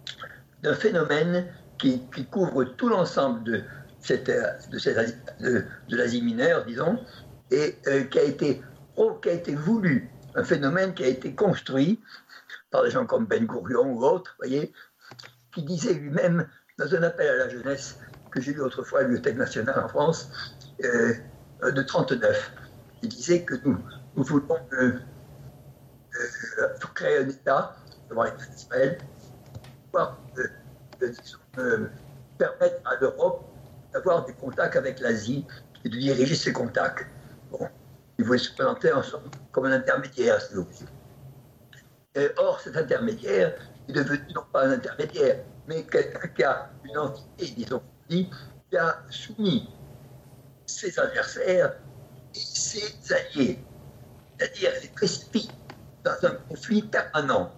Speaker 9: d'un phénomène Qui, qui couvre tout l'ensemble de, cette, de, cette, de, de l'Asie mineure, disons, et euh, qui, a été, oh, qui a été voulu, un phénomène qui a été construit par des gens comme Ben Gourion ou autres, voyez, qui disait lui-même, dans un appel à la jeunesse que j'ai lu autrefois à la Bibliothèque nationale en France, euh, de trente-neuf, il disait que nous, nous voulons euh, euh, créer un État, devant Israël, pouvoir euh, euh, disons, Euh, permettre à l'Europe d'avoir des contacts avec l'Asie et de diriger ces contacts. Bon, il voulait se présenter ensemble comme un intermédiaire, s'il vous plaît. Et or, cet intermédiaire est devenu non pas un intermédiaire, mais quelqu'un qui a une entité, disons, qui a soumis ses adversaires et ses alliés, c'est-à-dire les précipite dans un conflit permanent.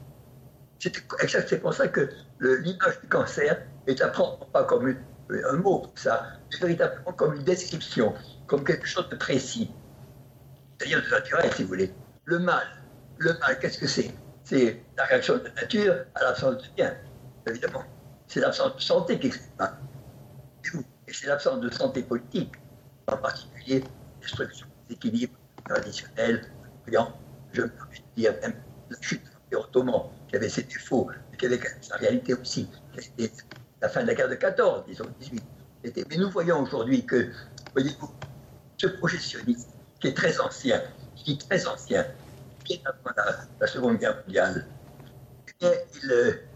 Speaker 9: C'est exact, c'est pour ça que le, l'image du cancer est à prendre pas comme une, un mot comme ça, mais véritablement comme une description, comme quelque chose de précis, c'est-à-dire de naturel, si vous voulez. Le mal, le mal, qu'est-ce que c'est? C'est la réaction de la nature à l'absence de bien, évidemment. C'est l'absence de santé qui explique le mal. Et c'est l'absence de santé politique, en particulier destruction des équilibres traditionnels, je me permets de dire même la chute de l'Empire ottoman, qui avait ses défauts, mais qui avait sa réalité aussi. C'était la fin de la guerre de quatorze, disons, dix-huit. C'était... Mais nous voyons aujourd'hui que, voyez-vous, ce projet sioniste, qui est très ancien, qui est très ancien, qui est avant la, la Seconde Guerre mondiale, eh bien, il,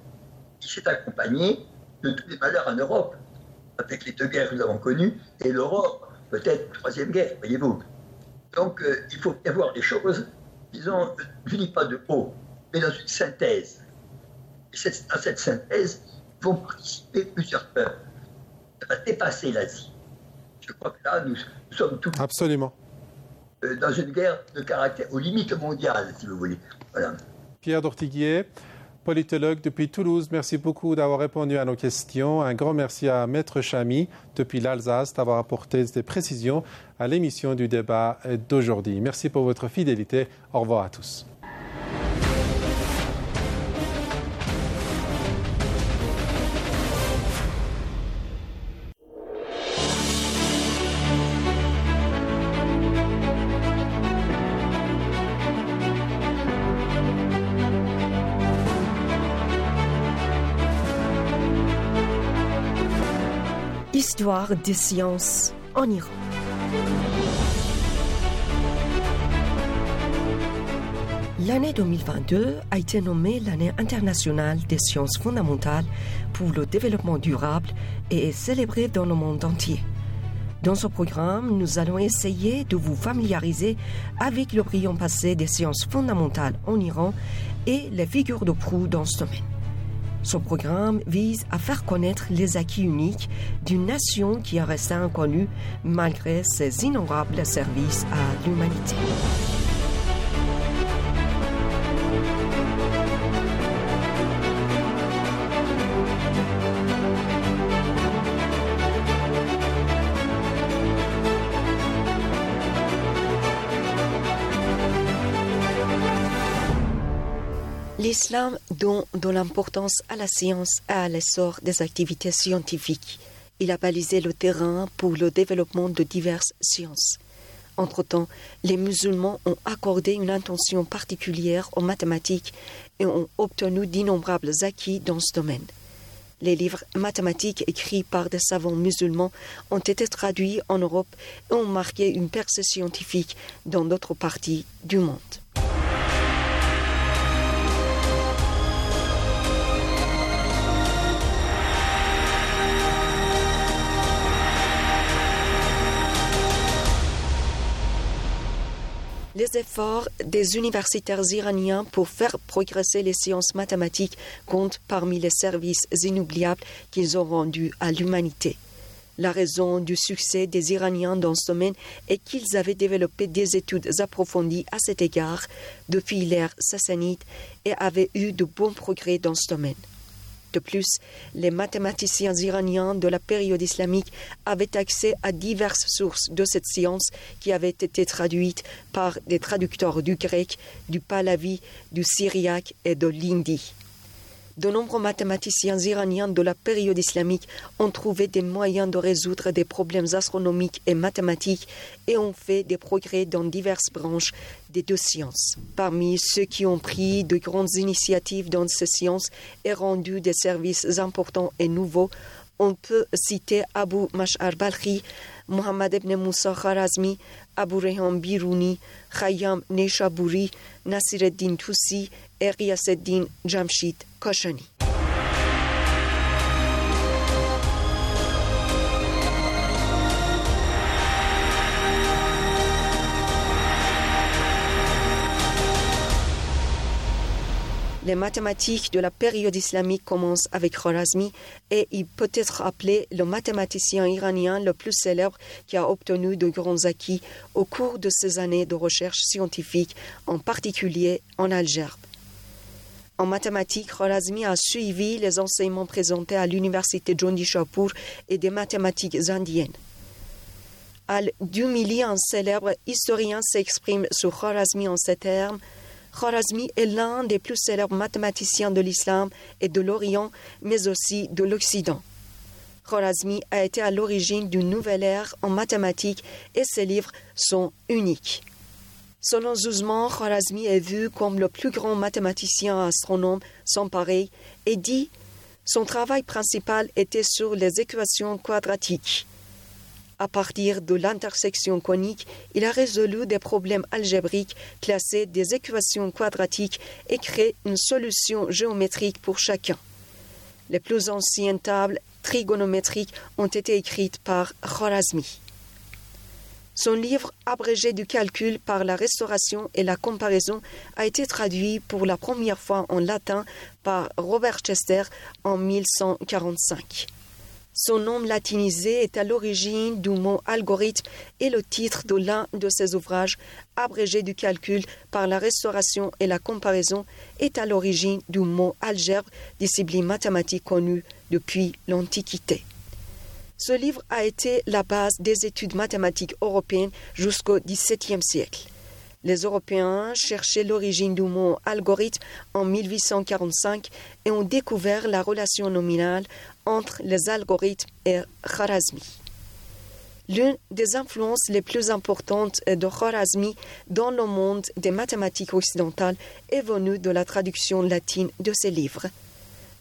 Speaker 9: il s'est accompagné de tous les malheurs en Europe, avec les deux guerres que nous avons connues, et l'Europe, peut-être la Troisième Guerre, voyez-vous. Donc, euh, il faut bien voir les choses, disons, je ne dis pas de haut, mais dans une synthèse. Et cette, dans cette synthèse vont participer plusieurs peuples. Ça va dépasser l'Asie. Je crois que là, nous, nous sommes tous
Speaker 6: Absolument.
Speaker 9: Euh, dans une guerre de caractère, aux limites mondiales, si vous voulez. Voilà.
Speaker 6: Pierre d'Ortiguier, politologue depuis Toulouse, merci beaucoup d'avoir répondu à nos questions. Un grand merci à Maître Chamy depuis l'Alsace d'avoir apporté des précisions à l'émission du débat d'aujourd'hui. Merci pour votre fidélité. Au revoir à tous.
Speaker 10: Histoire des sciences en Iran. L'année deux mille vingt-deux a été nommée l'année internationale des sciences fondamentales pour le développement durable et est célébrée dans le monde entier. Dans ce programme, nous allons essayer de vous familiariser avec le brillant passé des sciences fondamentales en Iran et les figures de proue dans ce domaine. Ce programme vise à faire connaître les acquis uniques d'une nation qui est restée inconnue malgré ses innombrables services à l'humanité. L'islam donne de l'importance à la science et à l'essor des activités scientifiques. Il a balisé le terrain pour le développement de diverses sciences. Entre-temps, les musulmans ont accordé une attention particulière aux mathématiques et ont obtenu d'innombrables acquis dans ce domaine. Les livres mathématiques écrits par des savants musulmans ont été traduits en Europe et ont marqué une percée scientifique dans d'autres parties du monde. Les efforts des universitaires iraniens pour faire progresser les sciences mathématiques comptent parmi les services inoubliables qu'ils ont rendus à l'humanité. La raison du succès des Iraniens dans ce domaine est qu'ils avaient développé des études approfondies à cet égard depuis l'ère sassanide et avaient eu de bons progrès dans ce domaine. De plus, les mathématiciens iraniens de la période islamique avaient accès à diverses sources de cette science qui avaient été traduites par des traducteurs du grec, du pahlavi, du syriaque et de l'hindi. De nombreux mathématiciens iraniens de la période islamique ont trouvé des moyens de résoudre des problèmes astronomiques et mathématiques et ont fait des progrès dans diverses branches des deux sciences. Parmi ceux qui ont pris de grandes initiatives dans ces sciences et rendu des services importants et nouveaux, on peut citer Abu Mash'ar Balkhi, Mohammad ibn Moussa Kharazmi, Abu Rayhan Biruni, Khayyam Neyshaburi, Nasireddin Tusi et Ghiyaseddin Jamshid Kashani. Les mathématiques de la période islamique commencent avec Khwarazmi et il peut être appelé le mathématicien iranien le plus célèbre qui a obtenu de grands acquis au cours de ses années de recherche scientifique, en particulier en algèbre. En mathématiques, Khwarazmi a suivi les enseignements présentés à l'université Jondishapur et des mathématiques indiennes. Al-Dumili, un célèbre historien, s'exprime sur Khwarazmi en ces termes: Khwarazmi est l'un des plus célèbres mathématiciens de l'islam et de l'Orient, mais aussi de l'Occident. Khwarazmi a été à l'origine d'une nouvelle ère en mathématiques et ses livres sont uniques. Selon Zuzman, Khwarazmi est vu comme le plus grand mathématicien astronome sans pareil et dit son travail principal était sur les équations quadratiques. À partir de l'intersection conique, il a résolu des problèmes algébriques, classé des équations quadratiques et créé une solution géométrique pour chacun. Les plus anciennes tables trigonométriques ont été écrites par Khwarazmi. Son livre abrégé du calcul par la restauration et la comparaison a été traduit pour la première fois en latin par Robert Chester en mille cent quarante-cinq. Son nom latinisé est à l'origine du mot algorithme et le titre de l'un de ses ouvrages, abrégé du calcul par la restauration et la comparaison, est à l'origine du mot algèbre, discipline mathématique connue depuis l'Antiquité. Ce livre a été la base des études mathématiques européennes jusqu'au dix-septième siècle. Les Européens cherchaient l'origine du mot algorithme en mille huit cent quarante-cinq et ont découvert la relation nominale entre les algorithmes et Khwarazmi. L'une des influences les plus importantes de Khwarazmi dans le monde des mathématiques occidentales est venue de la traduction latine de ses livres.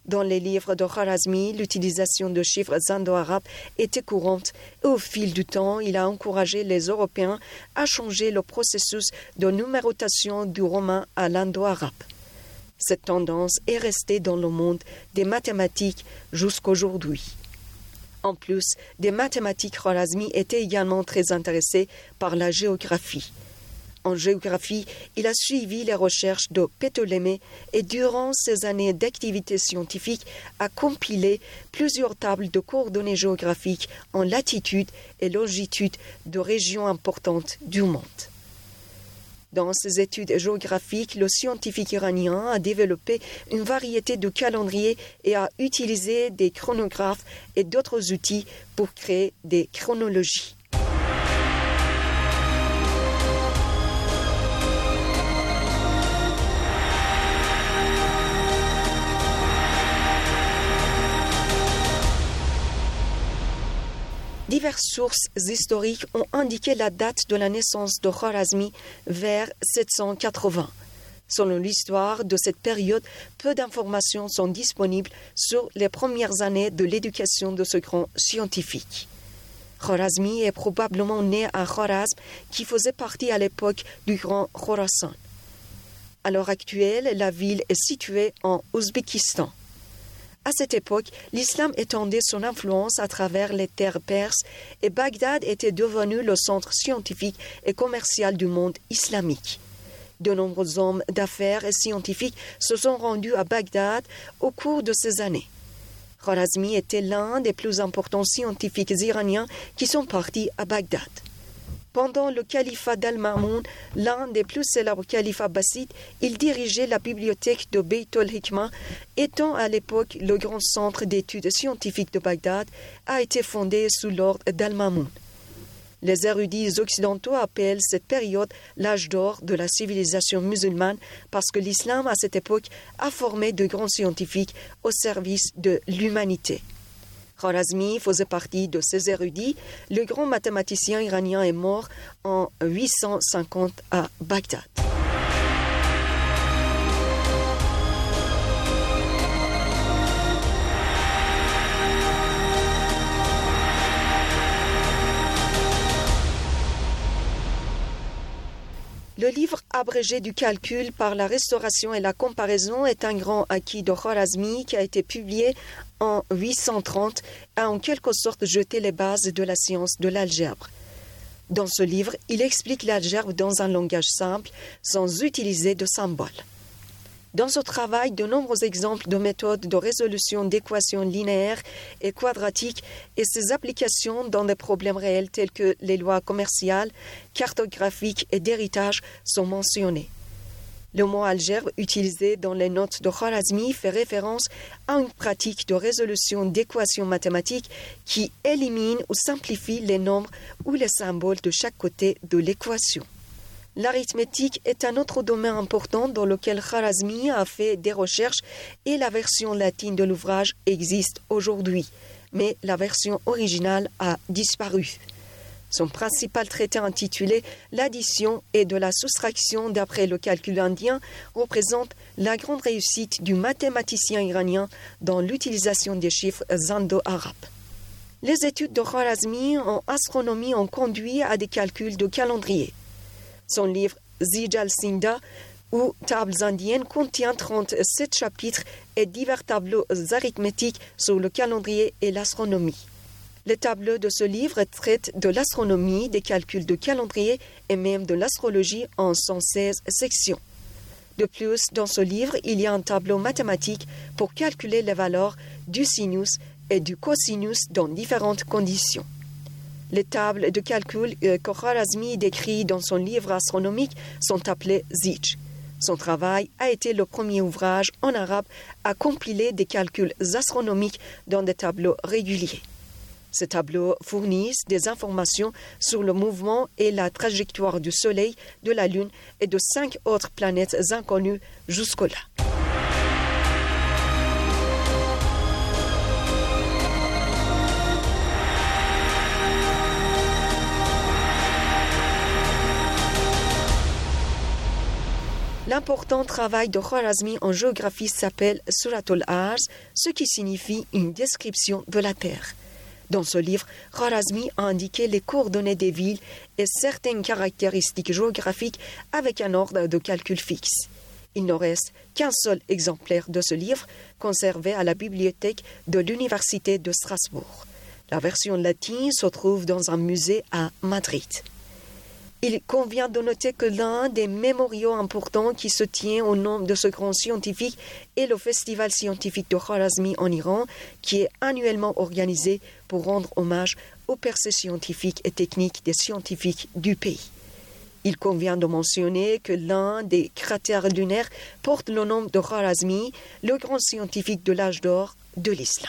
Speaker 10: Dans les livres de Khwarazmi, l'utilisation de chiffres indo-arabes était courante et au fil du temps, il a encouragé les Européens à changer le processus de numérotation du romain à l'indo-arabe. Cette tendance est restée dans le monde des mathématiques jusqu'aujourd'hui. En plus des mathématiques, Khwarazmi était également très intéressé par la géographie. En géographie, il a suivi les recherches de Ptolémée et durant ses années d'activité scientifique a compilé plusieurs tables de coordonnées géographiques en latitude et longitude de régions importantes du monde. Dans ses études géographiques, le scientifique iranien a développé une variété de calendriers et a utilisé des chronographes et d'autres outils pour créer des chronologies. Diverses sources historiques ont indiqué la date de la naissance de Khwarazmi vers sept cent quatre-vingts. Selon l'histoire de cette période, peu d'informations sont disponibles sur les premières années de l'éducation de ce grand scientifique. Khwarazmi est probablement né à Khwarazm, qui faisait partie à l'époque du Grand Khorasan. À l'heure actuelle, la ville est située en Ouzbékistan. À cette époque, l'islam étendait son influence à travers les terres perses et Bagdad était devenu le centre scientifique et commercial du monde islamique. De nombreux hommes d'affaires et scientifiques se sont rendus à Bagdad au cours de ces années. Khwarazmi était l'un des plus importants scientifiques iraniens qui sont partis à Bagdad. Pendant le califat d'Al-Ma'moun, l'un des plus célèbres califats abbassides, il dirigeait la bibliothèque de Beit al-Hikma, étant à l'époque le grand centre d'études scientifiques de Bagdad, a été fondé sous l'ordre d'Al-Ma'moun. Les érudits occidentaux appellent cette période l'âge d'or de la civilisation musulmane parce que l'islam à cette époque a formé de grands scientifiques au service de l'humanité. Khwarazmi faisait partie de ces érudits. Le grand mathématicien iranien est mort en huit cent cinquante à Bagdad. Le livre abrégé du calcul par la restauration et la comparaison est un grand acquis de Khwarazmi qui a été publié en huit cent trente et a en quelque sorte jeté les bases de la science de l'algèbre. Dans ce livre, il explique l'algèbre dans un langage simple, sans utiliser de symboles. Dans ce travail, de nombreux exemples de méthodes de résolution d'équations linéaires et quadratiques et ses applications dans des problèmes réels tels que les lois commerciales, cartographiques et d'héritage sont mentionnés. Le mot algèbre utilisé dans les notes de Khwarazmi fait référence à une pratique de résolution d'équations mathématiques qui élimine ou simplifie les nombres ou les symboles de chaque côté de l'équation. L'arithmétique est un autre domaine important dans lequel Khwarazmi a fait des recherches et la version latine de l'ouvrage existe aujourd'hui, mais la version originale a disparu. Son principal traité intitulé « L'addition et de la soustraction d'après le calcul indien » représente la grande réussite du mathématicien iranien dans l'utilisation des chiffres indo-arabes. Les études de Khwarazmi en astronomie ont conduit à des calculs de calendrier. Son livre Zij al-Sinda ou Tables indiennes contient trente-sept chapitres et divers tableaux arithmétiques sur le calendrier et l'astronomie. Les tableaux de ce livre traitent de l'astronomie, des calculs de calendrier et même de l'astrologie en cent seize sections. De plus, dans ce livre, il y a un tableau mathématique pour calculer les valeurs du sinus et du cosinus dans différentes conditions. Les tables de calcul que Khwarazmi décrit dans son livre astronomique sont appelées Zij. Son travail a été le premier ouvrage en arabe à compiler des calculs astronomiques dans des tableaux réguliers. Ces tableaux fournissent des informations sur le mouvement et la trajectoire du Soleil, de la Lune et de cinq autres planètes inconnues jusque-là. important travail de Khwarazmi en géographie s'appelle Suratul Arz, ce qui signifie une description de la terre. Dans ce livre, Khwarazmi a indiqué les coordonnées des villes et certaines caractéristiques géographiques avec un ordre de calcul fixe. Il ne reste qu'un seul exemplaire de ce livre, conservé à la bibliothèque de l'Université de Strasbourg. La version latine se trouve dans un musée à Madrid. Il convient de noter que l'un des mémoriaux importants qui se tient au nom de ce grand scientifique est le Festival scientifique de Khwarazmi en Iran, qui est annuellement organisé pour rendre hommage aux percées scientifiques et techniques des scientifiques du pays. Il convient de mentionner que l'un des cratères lunaires porte le nom de Khwarazmi, le grand scientifique de l'âge d'or de l'islam.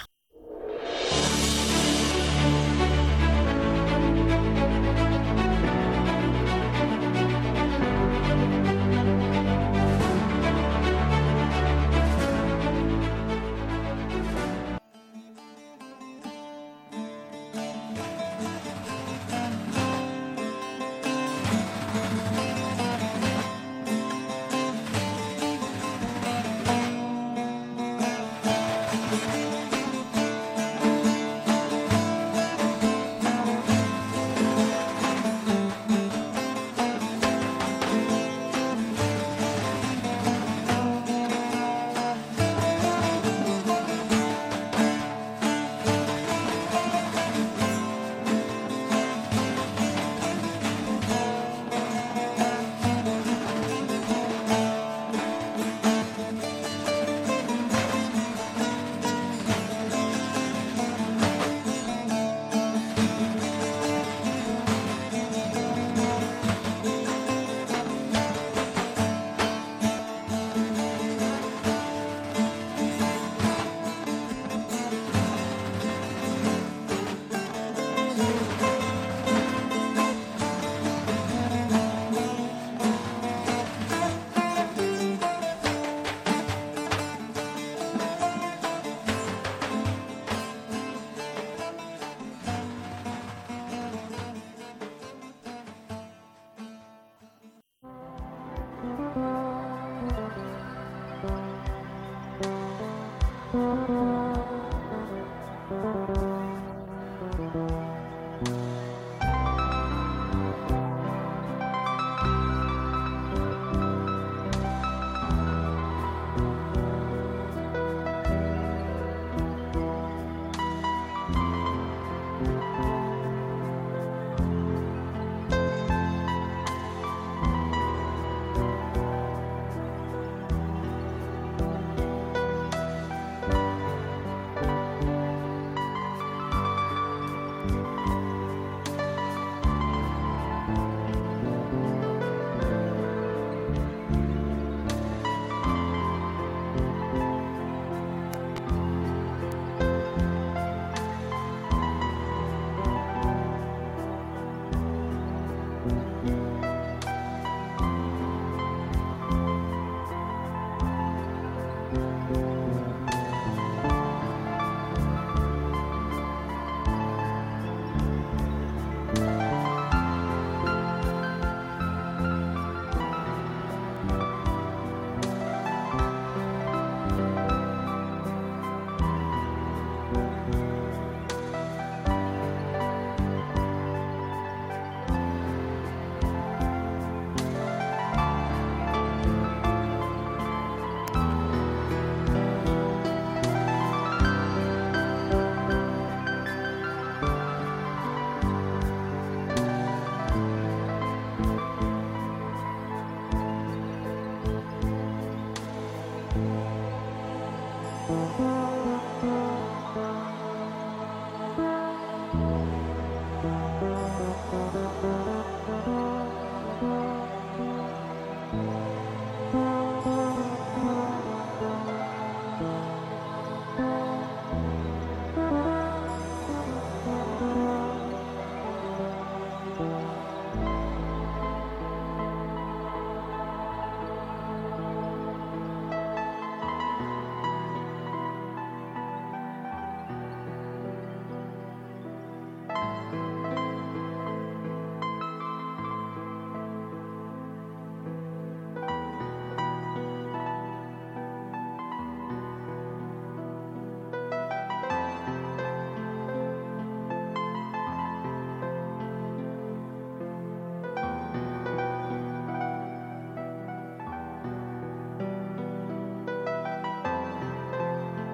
Speaker 3: Thank you.